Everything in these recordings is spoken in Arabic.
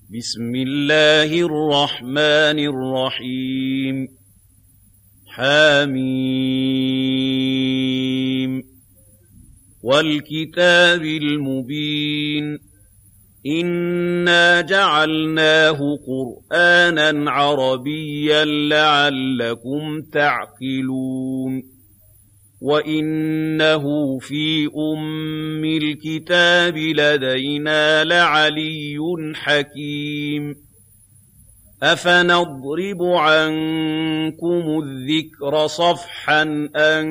بسم الله الرحمن الرحيم حميم والكتاب المبين إنا جعلناه قرآنا عربيا لعلكم تعقلون وإنه في أم الكتاب لدينا لعلي حكيم أفنضرب عنكم الذكر صفحا أن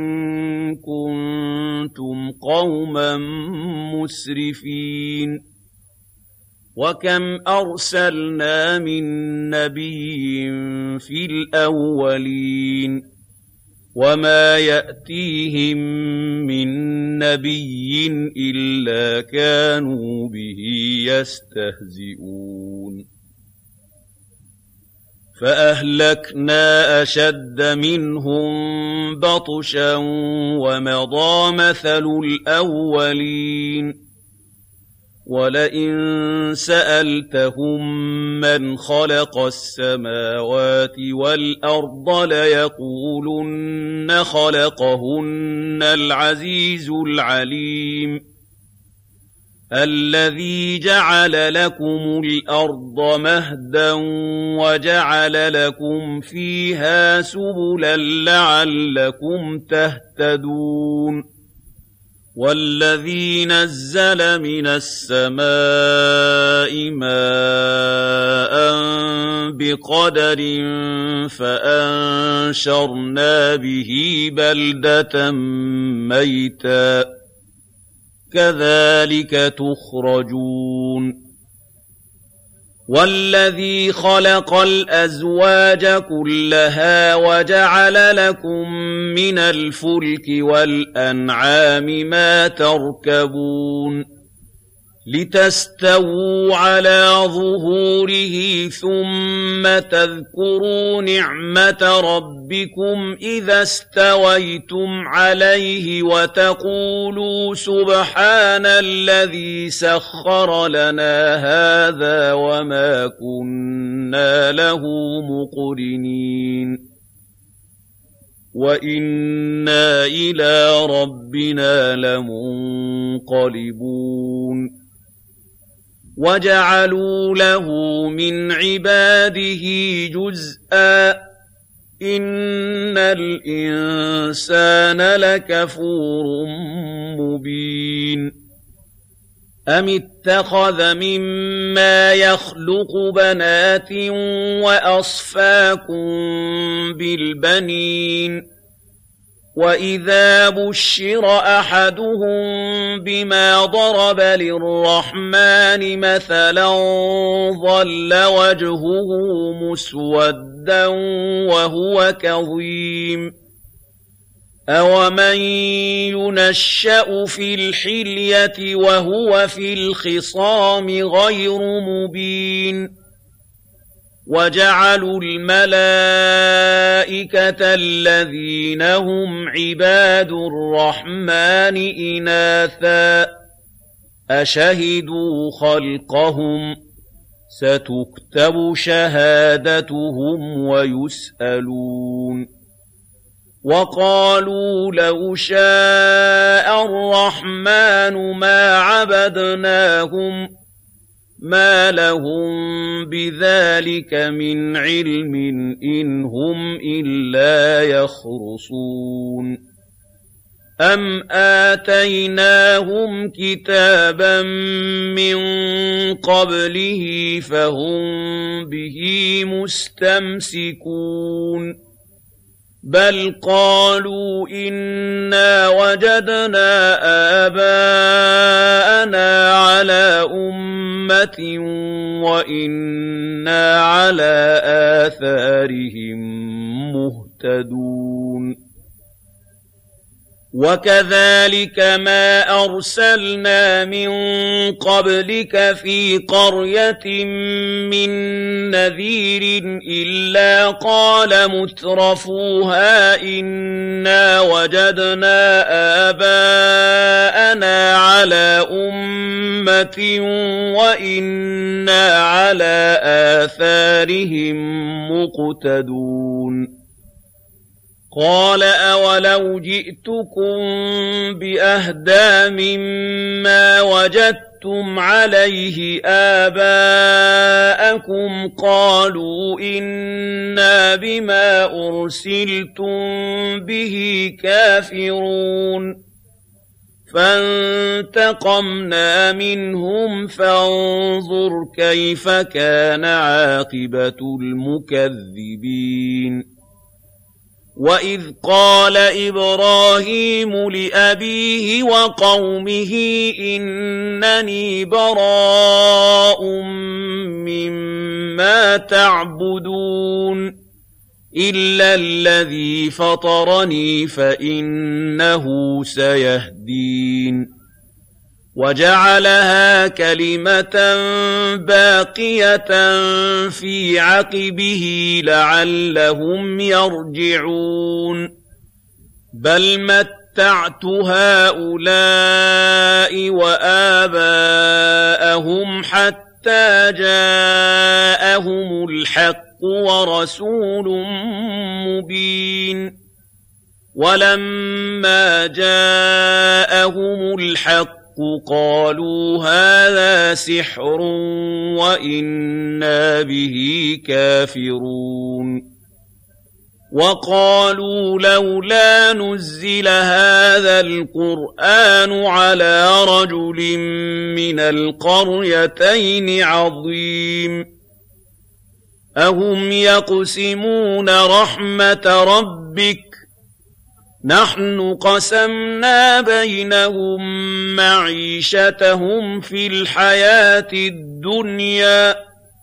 كنتم قوما مسرفين وكم أرسلنا من نبي في الأولين وما يأتيهم من نبي إلا كانوا به يستهزئون فأهلكنا أشد منهم بطشا ومضى مثل الأولين ولئن سألتهم من خلق السماوات والأرض ليقولن خلقهن العزيز العليم الذي جعل لكم الأرض مهدا وجعل لكم فيها سبلا لعلكم تهتدون والذي نزل من السماء ماء بقدر فأنشرنا به بلدة ميتا كذلك تخرجون والذي خلق الأزواج كلها وجعل لكم من الفلك والأنعام ما تركبون لتستووا على ظهوره ثم تذكروا نعمة ربكم إذا استويتم عليه وتقولوا سبحان الذي سخر لنا هذا وما كنا له مقرنين وإنا إلى ربنا لمنقلبون وجعلوا له من عباده جزءا إن الإنسان لكفور مبين أم اتخذ مما يخلق بنات وأصفاكم بالبنين وإذا بشر أحدهم بما ضرب للرحمن مثلا ظل وجهه مسودا وهو كظيم أومن ينشأ في الحلية وهو في الخصام غير مبين وجعلوا الملائكة الذين هم عباد الرحمن إناثا أشهدوا خلقهم ستكتب شهادتهم ويسألون وقالوا لو شاء الرحمن ما عبدناهم ما لهم بذلك من علم إن هم إلا يخرصون أم آتيناهم كتابا من قبله فهم به مستمسكون بل قالوا إنا وجدنا آباءنا على أمة وإنا على آثارهم مهتدون وكذلك ما أرسلنا من قبلك في قرية من نذير إلا قال مترفوها إنا وجدنا آباءنا على أمة وإنا على آثارهم مقتدون قال أولو جئتكم بأهدى مما وجدتم عليه آباءكم قالوا إنا بما أرسلتم به كافرون فانتقمنا منهم فانظر كيف كان عاقبة المكذبين وَإِذْ قَالَ إِبْرَاهِيمُ لِأَبِيهِ وَقَوْمِهِ إِنَّنِي بَرَاءٌ مِّمَّا تَعْبُدُونَ إِلَّا الَّذِي فَطَرَنِي فَإِنَّهُ سَيَهْدِينِ وَجَعَلَهَا كَلِمَةً باقية فِي عَقِبِهِ لَعَلَّهُمْ يَرْجِعُونَ بَلْ مَتَّعْتُ هَٰؤُلَاءِ وَآبَاءَهُمْ حَتَّىٰ جَاءَهُمُ الْحَقُّ وَرَسُولٌ مُّبِينٌ وَلَمَّا جَاءَهُمُ الْحَقُّ قالوا هذا سحر وإنا به كافرون وقالوا لولا نزل هذا القرآن على رجل من القريتين عظيم أهم يقسمون رحمة ربك نحن قسمنا بينهم معيشتهم في الحياة الدنيا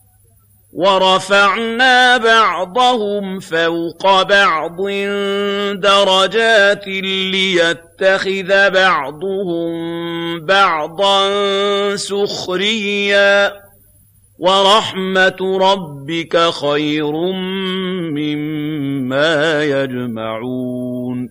ورفعنا بعضهم فوق بعض درجات ليتخذ بعضهم بعضا سخريا ورحمة ربك خير مما يجمعون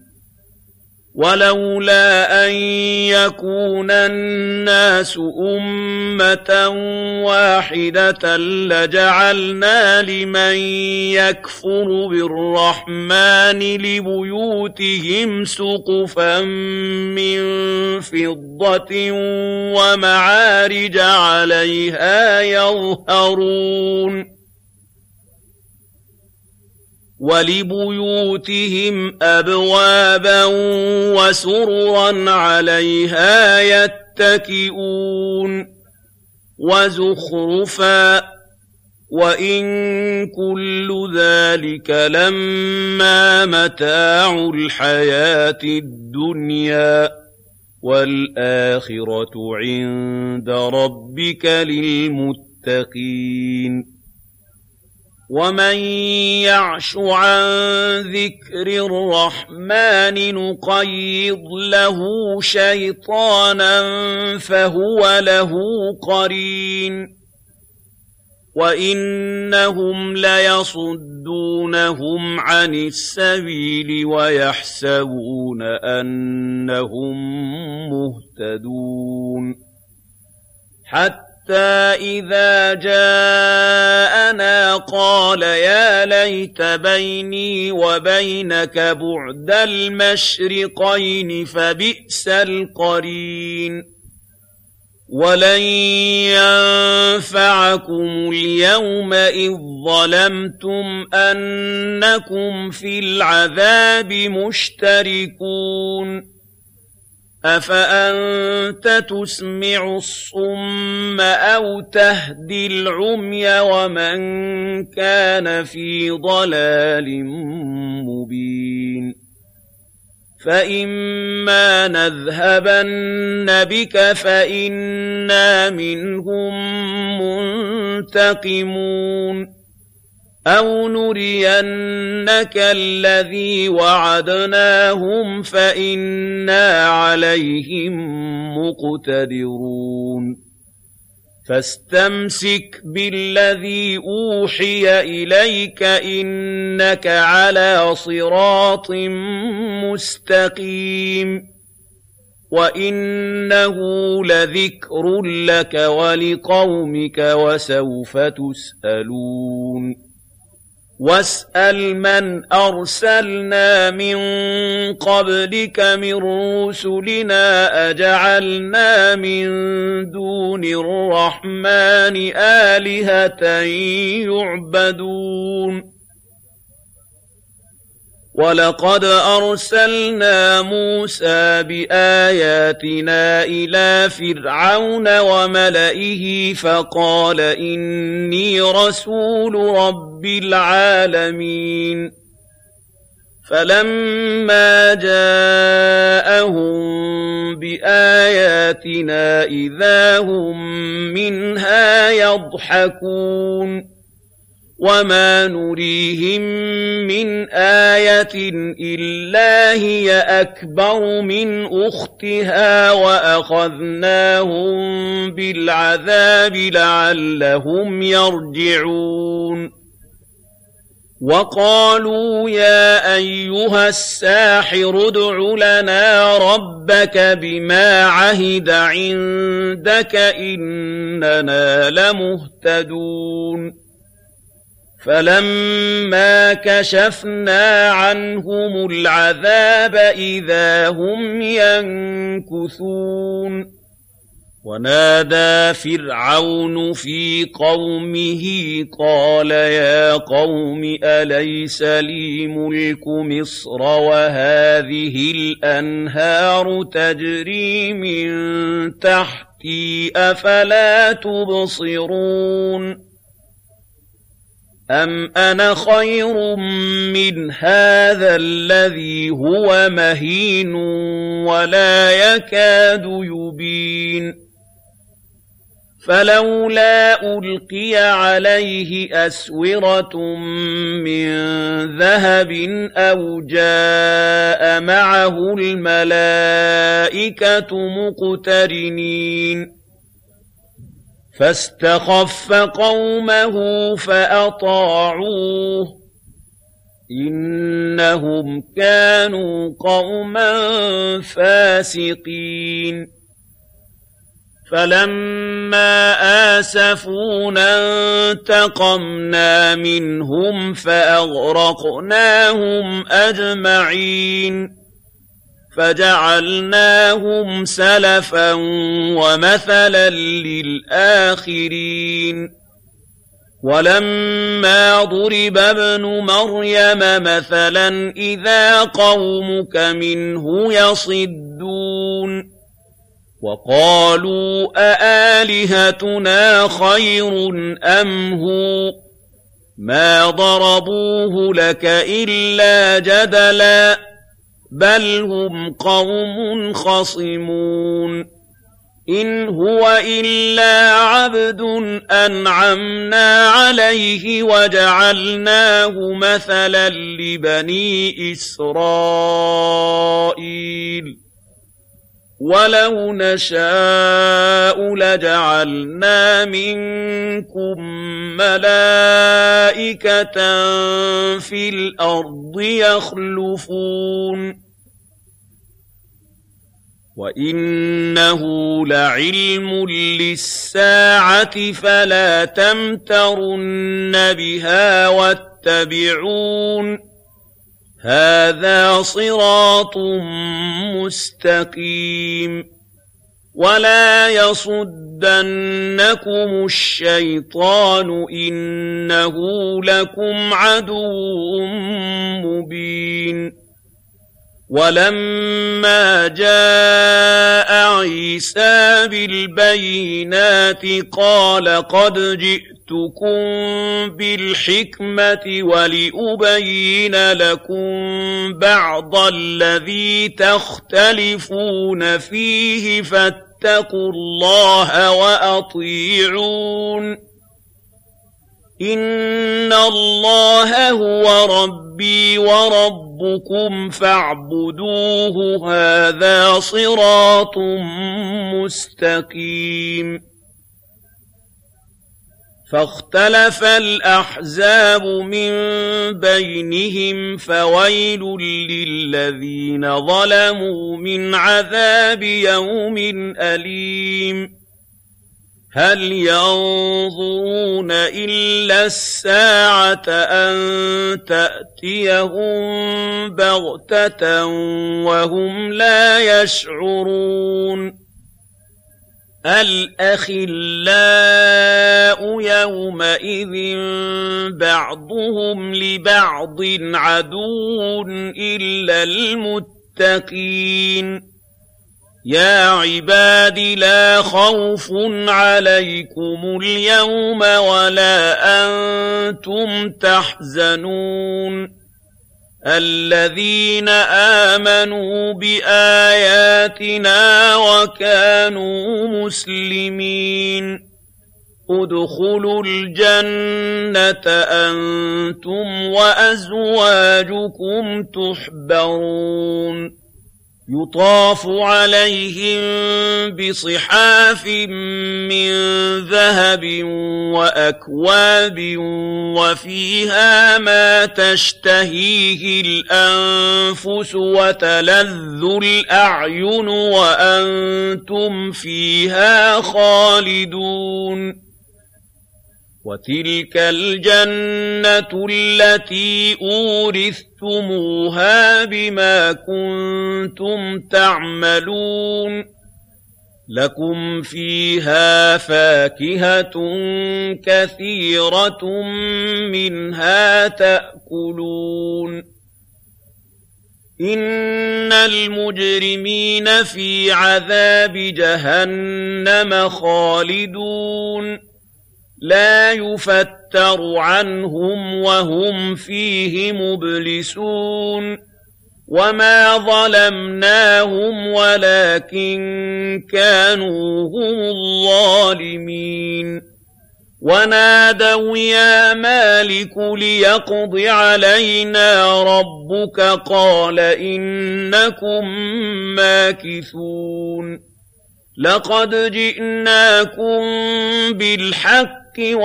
ولولا أن يكون الناس أمة واحدة لجعلنا لمن يكفر بالرحمن لبيوتهم سقفا من فضة ومعارج عليها يظهرون ولبيوتهم أبوابا وسررا عليها يتكئون وزخرفا وإن كل ذلك لما متاع الحياة الدنيا والآخرة عند ربك للمتقين ومن يعش عن ذكر الرحمن نقيض له شيطانا فهو له قرين وإنهم ليصدونهم عن السبيل ويحسبون أنهم مهتدون حتى إذا جاءنا قال يا ليت بيني وبينك بعد المشرقين فبئس القرين ولن ينفعكم اليوم إذ ظلمتم أنكم في العذاب مشتركون أفأنت تسمع الصم أو تهدي العمي ومن كان في ضلال مبين فإما نذهبن بك فإنا منهم منتقمون أَوْ نُرِيَنَّكَ الَّذِي وَعَدْنَاهُمْ فَإِنَّا عَلَيْهِم مُّقْتَدِرُونَ فَاسْتَمْسِكْ بِالَّذِي أُوحِيَ إِلَيْكَ إِنَّكَ عَلَىٰ صِرَاطٍ مُّسْتَقِيمٍ وَإِنَّهُ لَذِكْرٌ لَّكَ وَلِقَوْمِكَ وَسَوْفَ تُسْأَلُونَ وَاسْأَلْ مَنْ أَرْسَلْنَا مِن قَبْلِكَ مِن رُّسُلِنَا أَجَعَلْنَا مِن دُونِ الرَّحْمَٰنِ آلِهَةً يُعْبَدُونَ وَلَقَدْ أَرْسَلْنَا مُوسَىٰ بِآيَاتِنَا إِلَىٰ فِرْعَوْنَ وَمَلَئِهِ فَقَالَ إِنِّي رَسُولُ رَبِّ الْعَالَمِينَ فَلَمَّا جَاءَهُم بِآيَاتِنَا إِذَا هُم مِّنْهَا يَضْحَكُونَ وَمَا نُرِيهِم مِّنْ آيَةٍ إِلَّا هِيَ أَكْبَرُ مِنْ أُخْتِهَا وَأَخَذْنَاهُم بِالْعَذَابِ لَعَلَّهُمْ يَرْجِعُونَ وَقَالُوا يَا أَيُّهَ السَّاحِرُ ادْعُ لَنَا رَبَّكَ بِمَا عَهِدَ عِندَكَ إِنَّنَا لَمُهْتَدُونَ فَلَمَّا كَشَفْنَا عَنْهُمُ الْعَذَابَ إِذَا هُمْ يَنكُثُونَ وَنَادَىٰ فِرْعَوْنُ فِي قَوْمِهِ قَالَ يَا قَوْمِ أَلَيْسَ لِي مُلْكُ مِصْرَ وَهَٰذِهِ الْأَنْهَارُ تَجْرِي مِن تَحْتِي أَفَلَا تُبْصِرُونَ أَمْ أَنَا خَيْرٌ مِّنْ هَٰذَا الَّذِي هُوَ مَهِينٌ وَلَا يَكَادُ يُبِينُ فَلَوْلَا أُلْقِيَ عَلَيْهِ أَسْوِرَةٌ مِّن ذَهَبٍ أَوْ جَاءَ مَعَهُ الْمَلَائِكَةُ مُقْتَرِنِينَ فَاسْتَخَفَّ قَوْمَهُ فَأَطَاعُوهُ إِنَّهُمْ كَانُوا قَوْمًا فَاسِقِينَ فَلَمَّا آسَفُونَا انتَقَمْنَا مِنْهُمْ فَأَغْرَقْنَاهُمْ أَجْمَعِينَ فَجَعَلْنَاهُمْ سَلَفًا وَمَثَلًا لِّلْآخِرِينَ وَلَمَّا ضُرِبَ ابْنُ مَرْيَمَ مَثَلًا إِذَا قَوْمُكَ مِنْهُ يَصِدُّونَ وَقَالُوا أَآلِهَتُنَا خَيْرٌ أَمْ هُوَ مَا ضَرَبُوهُ لَكَ إِلَّا جَدَلًا بَلْ هُمْ قَوْمٌ خَصِمُونَ إِنْ هُوَ إِلَّا عَبْدٌ أَنْعَمْنَا عَلَيْهِ وَجَعَلْنَاهُ مَثَلًا لِّبَنِي إِسْرَائِيلَ وَلَوْ نَشَاءُ لَجَعَلْنَا مِنكُم مَّلَائِكَةً فِي الْأَرْضِ يَخْلُفُونَ وَإِنَّهُ لَعِلْمٌ لِّلسَّاعَةِ فَلَا تَمْتَرُنَّ بِهَا وَاتَّبِعُونِ هَٰذَا صِرَاطٌ مُّسْتَقِيمٌ وَلَا يَصُدَّنَّكُمُ الشَّيْطَانُ إِنَّهُ لَكُمْ عَدُوٌّ مُّبِينٌ وَلَمَّا جَاءَ عِيسَىٰ بِالْبَيِّنَاتِ قَالَ قَدْ جِئْتُكُم بِالْحِكْمَةِ وَلِأُبَيِّنَ لَكُم بَعْضَ الَّذِي تَخْتَلِفُونَ فِيهِ فَاتَّقُوا اللَّهَ وَأَطِيعُونِ إِنَّ اللَّهَ هُوَ رَبِّي وَرَبُّكُمْ فَاعْبُدُوهُ هَٰذَا صِرَاطٌ مُّسْتَقِيمٌ فَاخْتَلَفَ الْأَحْزَابُ مِن بَيْنِهِمْ فَوَيْلٌ لِّلَّذِينَ ظَلَمُوا مِنْ عَذَابِ يَوْمٍ أَلِيمٍ هَلْ يَنظُرُونَ إِلَّا السَّاعَةَ أَن تَأْتِيَهُم بَغْتَةً وَهُمْ لَا يَشْعُرُونَ الْأَخِلَّاءُ يَوْمَئِذٍ بَعْضُهُمْ لِبَعْضٍ عَدُوٌّ إِلَّا الْمُتَّقِينَ يَا عِبَادِ لَا خَوْفٌ عَلَيْكُمُ الْيَوْمَ وَلَا أَنتُمْ تَحْزَنُونَ الَّذِينَ آمَنُوا بِآيَاتِنَا وَكَانُوا مُسْلِمِينَ ادْخُلُوا الْجَنَّةَ أَنتُمْ وَأَزْوَاجُكُمْ تُحْبَرُونَ يُطَافُ عَلَيْهِم بِصِحَافٍ مِّن ذَهَبٍ وَأَكْوَابٍ وَفِيهَا مَا تَشْتَهِيهِ الْأَنفُسُ وَتَلَذُّ الْأَعْيُنُ وَأَنتُمْ فِيهَا خَالِدُونَ وَتِلْكَ الْجَنَّةُ الَّتِي أُورِثْتُمُوهَا بِمَا كُنتُمْ تَعْمَلُونَ لَكُمْ فِيهَا فَاكِهَةٌ كَثِيرَةٌ مِنْهَا تَأْكُلُونَ إِنَّ الْمُجْرِمِينَ فِي عَذَابِ جَهَنَّمَ خَالِدُونَ لَا يُفَتَّرُ عَنْهُمْ وَهُمْ فِيهِ مُبْلِسُونَ وَمَا ظَلَمْنَاهُمْ وَلَكِن كَانُوا هُمُ الظَّالِمِينَ وَنَادَوْا يَا مَالِكُ لِيَقْضِ عَلَيْنَا رَبُّكَ قَالَ إِنَّكُم مَّاكِثُونَ لَقَدْ جِئْنَاكُم بِالْحَقِّ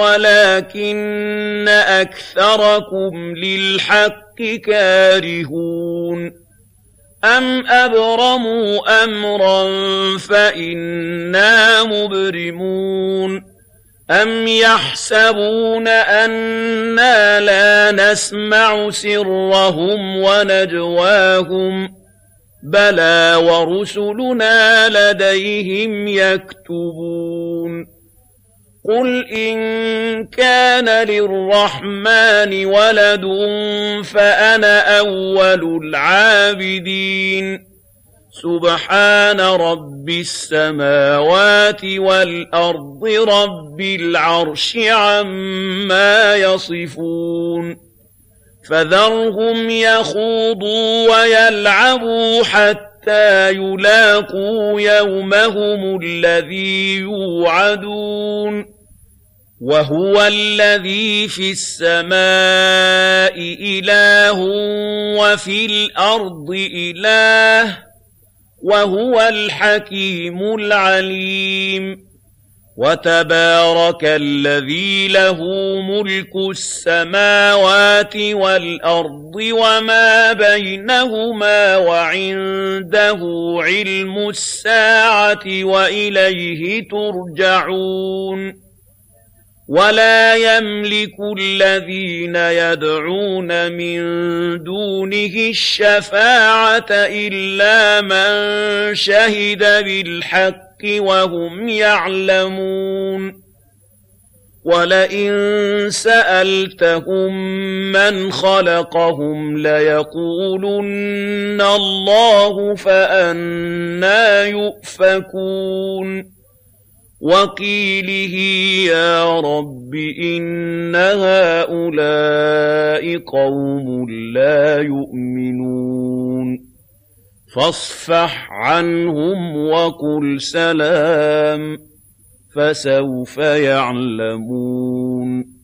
وَلَكِنَّ أَكْثَرَكُمْ لِلْحَقِّ كَارِهُونَ أَمْ أَبْرَمُوا أَمْرًا فَإِنَّا مُبْرِمُونَ أَمْ يَحْسَبُونَ أَنَّا لَا نَسْمَعُ سِرَّهُمْ وَنَجْوَاهُمْ بَلَىٰ وَرُسُلُنَا لَدَيْهِمْ يَكْتُبُونَ قُلْ إِن كَانَ لِلرَّحْمَٰنِ وَلَدٌ فَأَنَا أَوَّلُ الْعَابِدِينَ سُبْحَانَ رَبِّ السَّمَاوَاتِ وَالْأَرْضِ رَبِّ الْعَرْشِ عَمَّا يَصِفُونَ فَذَرْهُمْ يَخُوضُوا وَيَلْعَبُوا حَتَّىٰ يُلَاقُوا يَوْمَهُمُ الَّذِي يُوعَدُونَ وَهُوَ الَّذِي فِي السَّمَاءِ إِلَٰهٌ وَفِي الْأَرْضِ إِلَٰهٌ وَهُوَ الْحَكِيمُ الْعَلِيمُ وَتَبَارَكَ الَّذِي لَهُ مُلْكُ السَّمَاوَاتِ وَالْأَرْضِ وَمَا بَيْنَهُمَا وَعِندَهُ عِلْمُ السَّاعَةِ وَإِلَيْهِ تُرْجَعُونَ وَلَا يَمْلِكُ الَّذِينَ يَدْعُونَ مِن دُونِهِ الشَّفَاعَةَ إِلَّا مَن شَهِدَ بِالْحَقِّ وَهُمْ يَعْلَمُونَ وَلَئِن سَأَلْتَهُم مَّنْ خَلَقَهُمْ لَيَقُولُنَّ اللَّهُ فَأَنَّىٰ يُؤْفَكُونَ وَقِيلِهِ يَا رَبِّ إِنَّ هَٰؤُلَاءِ قَوْمٌ لَّا يُؤْمِنُونَ فَاصْفَحْ عَنْهُمْ وَقُلْ سَلَامٌ فَسَوْفَ يَعْلَمُونَ